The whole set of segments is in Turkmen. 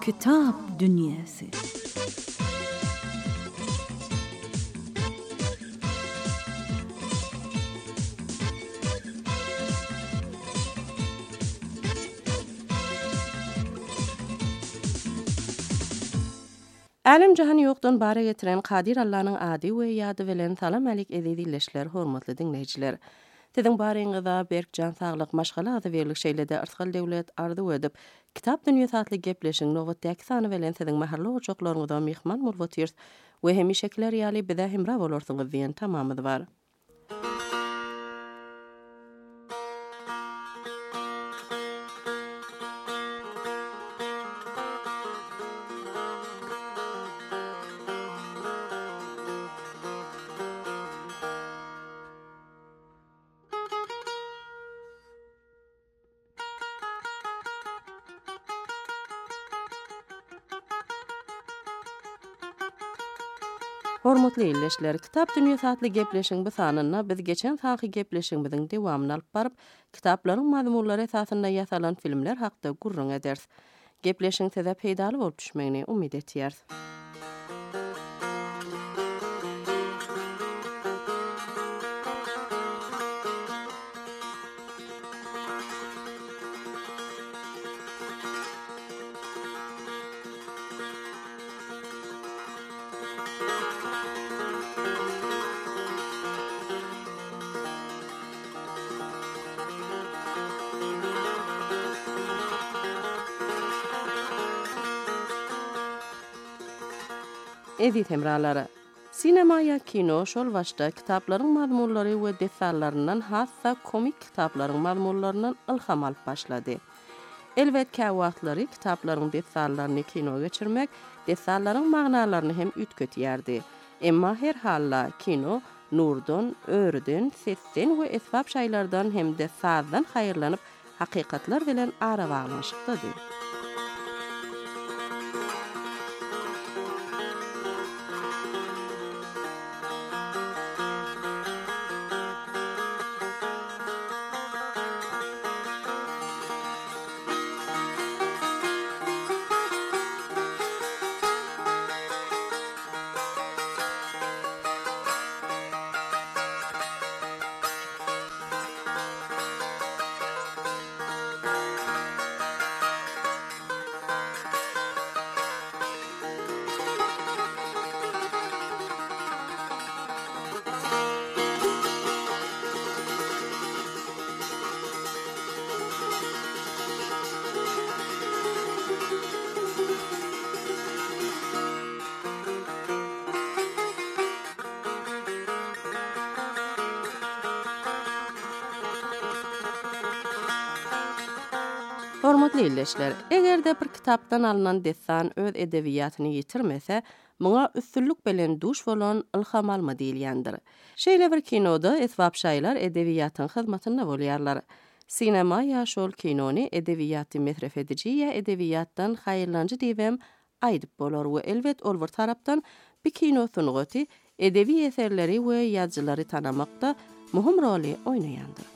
Kitap Dünyası. Alam jahan ýokdan bara getiren Kadir Allah'nyň ady we ýady bilen salam alik edilýärler, hormatly dinleýijiler. Sizin baryňyzda Berkjan saglyk maşgala ady berlik şeýlede artgal döwlet arzu edip, kitap dünýäsi atly gepleşiň nowatdaky sany bilen sizin mahally ojaklaryňyzda mehman bolup ýersiz we hemişekler ýaly bize hemra bolarsyňyz diýen tamamyz bar. Hormatly illeşler, kitap dünýäsi atly gepleşiň bu sanyna biz geçen saky gepleşiňimiziň dowamyny alyp baryp, kitaplaryň mazmunlary esasynda ýasalan filmler hakda gurrun ederiz. Gepleşiň size peýdaly bolup düşmegini umyt etýäris. Edit hemralary. Sinema ya kino şol başda kitaplaryň mazmunlary we detallaryndan hassa komik kitaplaryň mazmunlaryndan ilham alyp başlady. Elbetkä wagtlary kitaplaryň detallaryny kino geçirmek, detallaryň magnalaryny hem ütkötýärdi. Emma her halla kino nurdan, örden, sesten we esbab şaýlardan hem de sazdan haýyrlanyp hakykatlar bilen ara baglanşykdy. Hormatly illeşler, egerde bir kitapdan alınan dessan öz edebiýatyny ýitirmese, muňa üstünlük bilen duş bolan ilham alma diýilýändir. Şeýle bir kinoda esbab şaýlar edebiýatyň hyzmatynda bolýarlar. Sinema ýa şol kinony edebiýaty mesref edici ýa edebiýatdan haýyrlanjy diýip aýdyp bolar we elbet ol bir tarapdan bir kino sunugaty edebi eserleri we ýazgylary tanamakda muhim roly oýnaýandyr.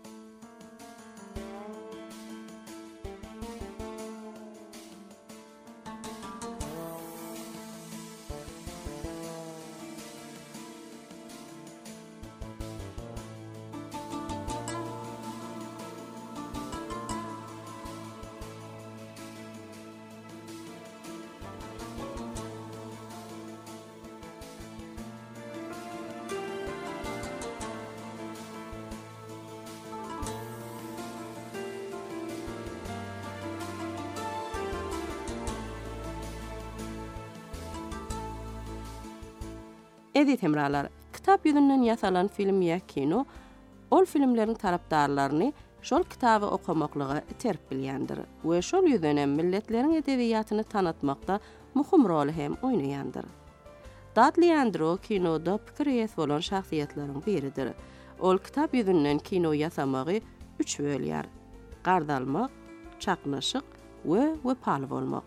Edit hemralar, kitap ýüzünden ýasalan film ýa kino, ol filmleriň tarapdarlaryny şol kitaby okumaklyga terp bilýändir we şol ýüzünden milletleriň edebiýatyny tanatmakda muhim rol hem oýnaýandyr. Dat Leandro kinoda pikir ýes bolan şahsiýetleriň biridir. Ol kitap ýüzünden kino ýasamagy 3 bölýär: gardalmak, çaknaşyk we paly bolmak.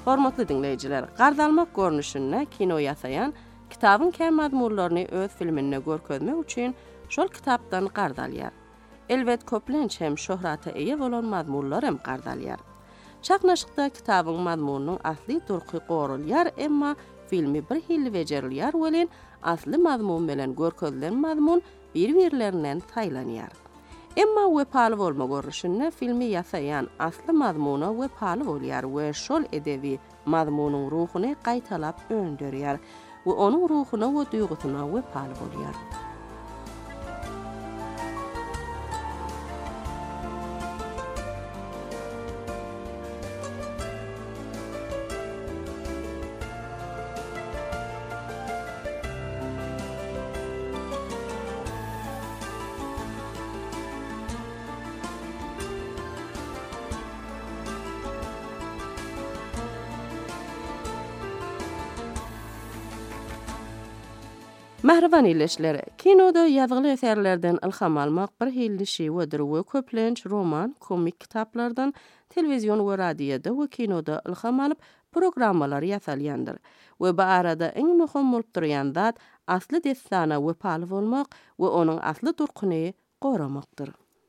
Hormatly dinleyijiler, gardalmak görnüşünde kino yasayan, kitabın kem mazmunlaryny öz filmine görkezmek üçin şol kitapdan gardalýar. Elbet köplenç hem şöhrata eýe bolan mazmunlar hem gardalýar. Çaqnaşykda kitabın mazmunynyň asly durky gorulýar, emma filmi bir hili bejerilýär welin asly mazmun bilen görkezilen mazmun bir-birlerinden taýlanýar. Emma wepaly bolma görüşünde filmi yasayan asly mazmuna wepaly bolýar we şol edebi mazmunyň ruhuny gaýtalap öndürýär we onuň ruhuna we duýgusuna wepaly bolýar. Mähriban illeşler, kinoda ýazgyly eserlerden ilham almak bir hilli şeýwedir we köplenç roman, komik kitaplardan televizion we radioda we kinoda ilham alyp programmalar ýasalýandyr. We bu arada iň möhüm bolup durýan zat asly destana wepaly bolmak we onuň asly durkuny goramakdyr.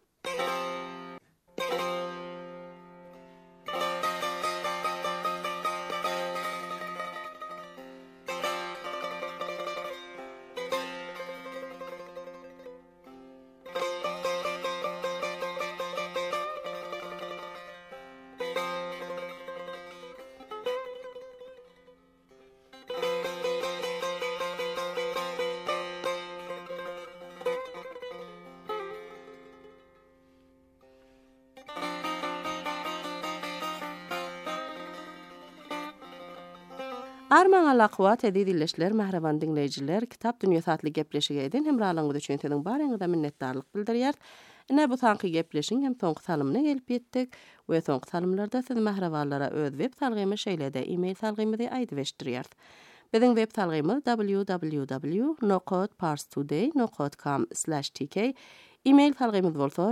Arman alaqwat edil illeşler, mähriban dinleyijiler, kitap dünýä satly gepleşige eden hem raýlyňyz üçin teňiň baryňyza minnetdarlyk bildirýär. Ine bu sanky gepleşiň hem soňky salymyna gelip ýetdik we soňky salymlarda siz mähribanlara öz web salgymy şeýlede e-mail salgymy aýdyp eşdirýär. Biziň web salgymyz www.nokotparstoday.com/tk. E-mail salgymyz bolsa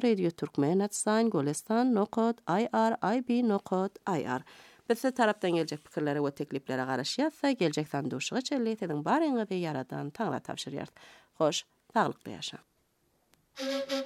radio.turkmen@golestan.irib.ir. Bizde tarapdan geljek pikirlere we tekliplere garaşýarsa, geljek sanduşyga çelleýetiň baryňyzy ýaradan taňra tapşyrýar. Hoş, taglykly ýaşa.